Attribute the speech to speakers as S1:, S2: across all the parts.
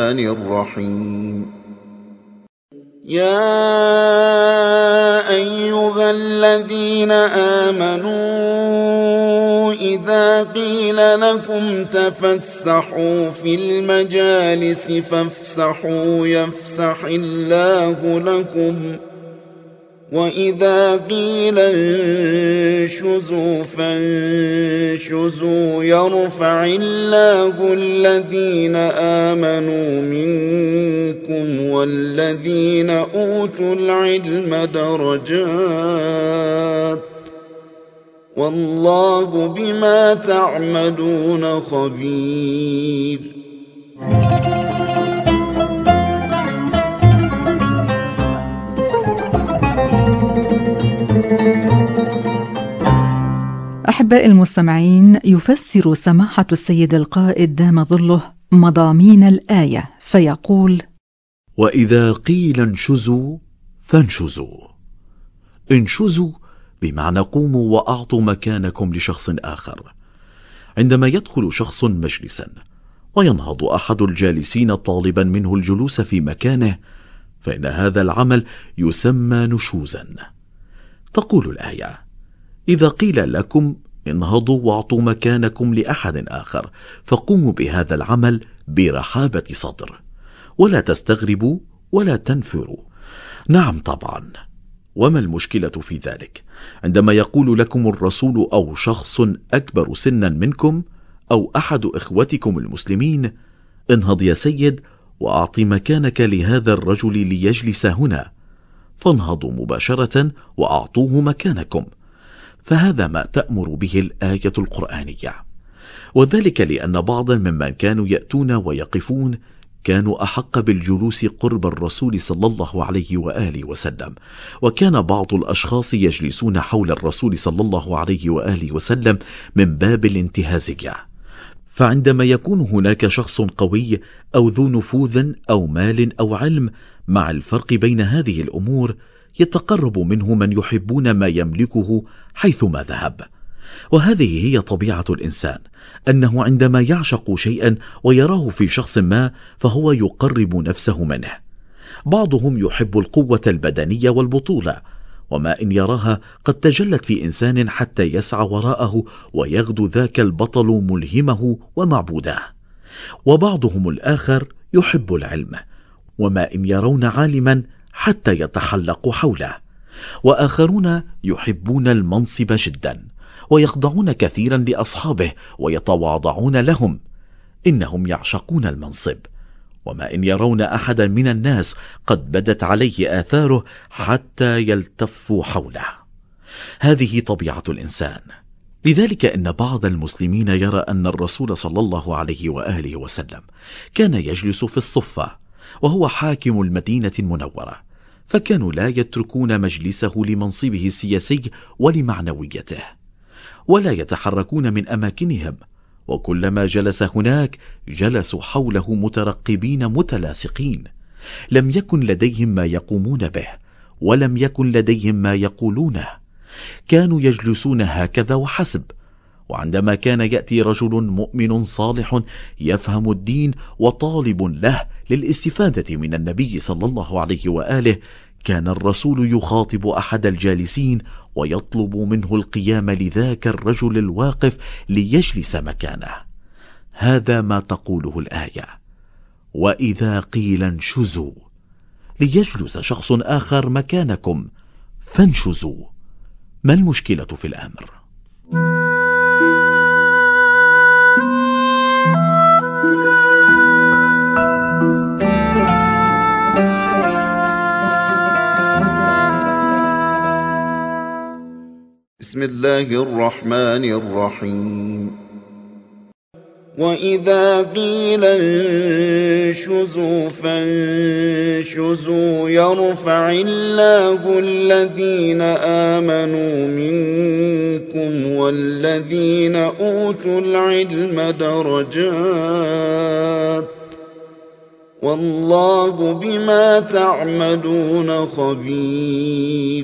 S1: الرحمن الرحيم. يا أيها الذين آمنوا إذا قيل لكم تفسحوا في المجالس فافسحوا يفسح الله لكم، وإذا قيل انشزوا فانشزوا يرفع الله الذين آمنوا منكم والذين أوتوا العلم درجات، والله بما تعملون خبير.
S2: أحباء المستمعين، يفسر سماحة السيد القائد دام ظله مضامين الآية فيقول:
S3: وإذا قيل انشزوا فانشزوا. انشزوا بمعنى قوموا وأعطوا مكانكم لشخص آخر. عندما يدخل شخص مجلسا وينهض أحد الجالسين طالبا منه الجلوس في مكانه، فإن هذا العمل يسمى نشوزا. تقول الآية: إذا قيل لكم انهضوا واعطوا مكانكم لأحد آخر، فقوموا بهذا العمل برحابة صدر، ولا تستغربوا ولا تنفروا. نعم طبعا، وما المشكلة في ذلك؟ عندما يقول لكم الرسول أو شخص أكبر سنا منكم أو أحد إخوتكم المسلمين: انهض يا سيد وأعطي مكانك لهذا الرجل ليجلس هنا، فانهضوا مباشرة وأعطوه مكانكم. فهذا ما تأمر به الآية القرآنية، وذلك لأن بعضا ممن كانوا يأتون ويقفون كانوا أحق بالجلوس قرب الرسول صلى الله عليه وآله وسلم، وكان بعض الأشخاص يجلسون حول الرسول صلى الله عليه وآله وسلم من باب الانتهازية. فعندما يكون هناك شخص قوي أو ذو نفوذ أو مال أو علم، مع الفرق بين هذه الأمور يتقرب منه من يحبون ما يملكه حيثما ذهب. وهذه هي طبيعة الإنسان، أنه عندما يعشق شيئا ويراه في شخص ما فهو يقرب نفسه منه. بعضهم يحب القوة البدنية والبطولة، وما إن يراها قد تجلت في إنسان حتى يسعى وراءه ويغدو ذاك البطل ملهمه ومعبوده. وبعضهم الآخر يحب العلم، وما إن يرون عالما حتى يتحلق حوله. وآخرون يحبون المنصب جدا ويخضعون كثيرا لأصحابه ويتواضعون لهم، إنهم يعشقون المنصب. وما إن يرون أحدا من الناس قد بدت عليه آثاره حتى يلتفوا حوله. هذه طبيعة الإنسان. لذلك إن بعض المسلمين يرى أن الرسول صلى الله عليه وآله وسلم كان يجلس في الصفة وهو حاكم المدينة المنورة، فكانوا لا يتركون مجلسه لمنصبه السياسي ولمعنويته، ولا يتحركون من أماكنهم، وكلما جلس هناك جلسوا حوله مترقبين متلاصقين. لم يكن لديهم ما يقومون به، ولم يكن لديهم ما يقولونه. كانوا يجلسون هكذا وحسب. وعندما كان يأتي رجل مؤمن صالح يفهم الدين وطالب له للاستفادة من النبي صلى الله عليه وآله، كان الرسول يخاطب أحد الجالسين ويطلب منه القيام لذاك الرجل الواقف ليجلس مكانه. هذا ما تقوله الآية: وإذا قيل انشزوا، ليجلس شخص آخر مكانكم فانشزوا. ما المشكلة في الأمر؟
S1: بسم الله الرحمن الرحيم. وإذا قيل انشزوا فانشزوا يرفع الله الذين آمنوا منكم والذين أوتوا العلم درجات، والله بما تعملون خبير.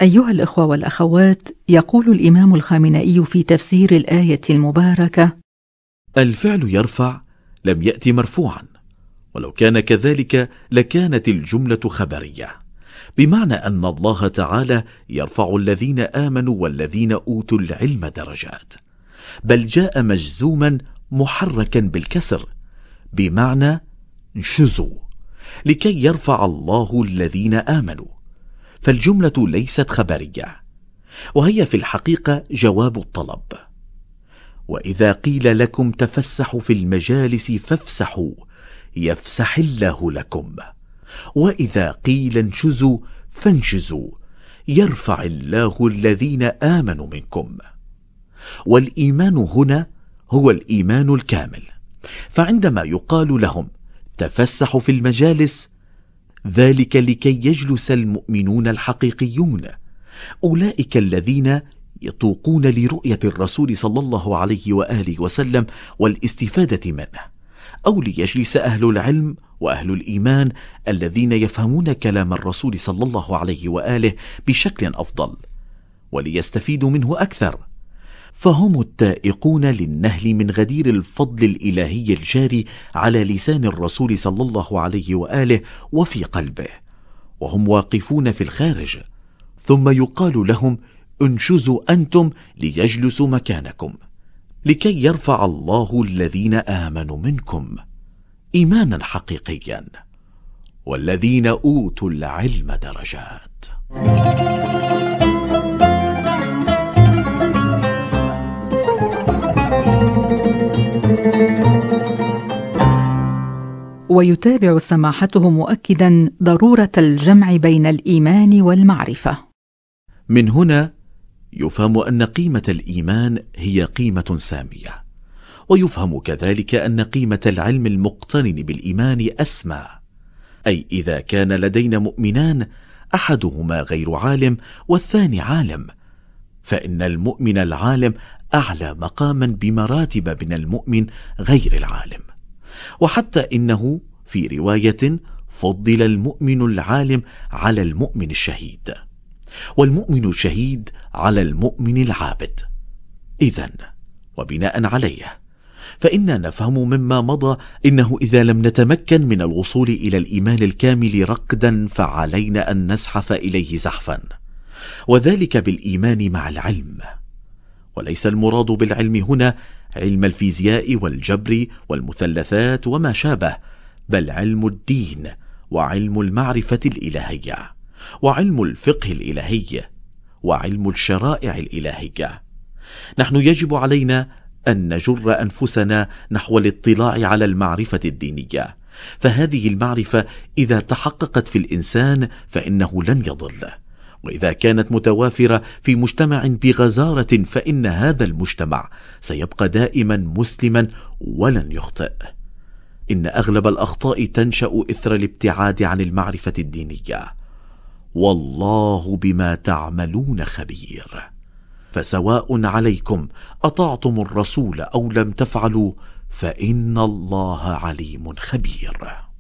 S2: أيها الإخوة والأخوات، يقول الإمام الخامنئي في تفسير الآية المباركة:
S3: الفعل يرفع لم يأتي مرفوعا، ولو كان كذلك لكانت الجملة خبرية، بمعنى أن الله تعالى يرفع الذين آمنوا والذين أوتوا العلم درجات، بل جاء مجزوما محركا بالكسر بمعنى انشزوا، لكي يرفع الله الذين آمنوا، فالجملة ليست خبرية، وهي في الحقيقة جواب الطلب. وإذا قيل لكم تفسحوا في المجالس فافسحوا يفسح الله لكم، وإذا قيل انشزوا فانشزوا يرفع الله الذين آمنوا منكم. والإيمان هنا هو الإيمان الكامل، فعندما يقال لهم تفسحوا في المجالس، ذلك لكي يجلس المؤمنون الحقيقيون، أولئك الذين يطوقون لرؤية الرسول صلى الله عليه وآله وسلم والاستفادة منه، أو ليجلس أهل العلم وأهل الإيمان الذين يفهمون كلام الرسول صلى الله عليه وآله بشكل أفضل وليستفيدوا منه أكثر، فهم التائقون للنهل من غدير الفضل الإلهي الجاري على لسان الرسول صلى الله عليه وآله وفي قلبه، وهم واقفون في الخارج، ثم يقال لهم انشزوا أنتم ليجلسوا مكانكم، لكي يرفع الله الذين آمنوا منكم إيمانا حقيقيا، والذين أوتوا العلم درجات.
S2: ويتابع سماحته مؤكدا ضرورة الجمع بين الإيمان والمعرفة.
S3: من هنا يفهم أن قيمة الإيمان هي قيمة سامية، ويفهم كذلك أن قيمة العلم المقترن بالإيمان أسمى، أي إذا كان لدينا مؤمنان أحدهما غير عالم والثاني عالم، فإن المؤمن العالم أعلى مقاما بمراتب من المؤمن غير العالم. وحتى إنه في رواية فضل المؤمن العالم على المؤمن الشهيد، والمؤمن الشهيد على المؤمن العابد. إذن وبناء عليه فإننا نفهم مما مضى إنه إذا لم نتمكن من الوصول إلى الإيمان الكامل ركدا فعلينا أن نزحف إليه زحفا، وذلك بالإيمان مع العلم. وليس المراد بالعلم هنا علم الفيزياء والجبر والمثلثات وما شابه، بل علم الدين وعلم المعرفة الإلهية وعلم الفقه الإلهي وعلم الشرائع الإلهية. نحن يجب علينا أن نجر أنفسنا نحو الاطلاع على المعرفة الدينية، فهذه المعرفة إذا تحققت في الإنسان فإنه لن يضل، وإذا كانت متوافرة في مجتمع بغزارة فإن هذا المجتمع سيبقى دائما مسلما ولن يخطئ. إن أغلب الأخطاء تنشأ إثر الابتعاد عن المعرفة الدينية، والله بما تعملون خبير. فسواء عليكم أطعتم الرسول أو لم تفعلوا، فإن الله عليم خبير.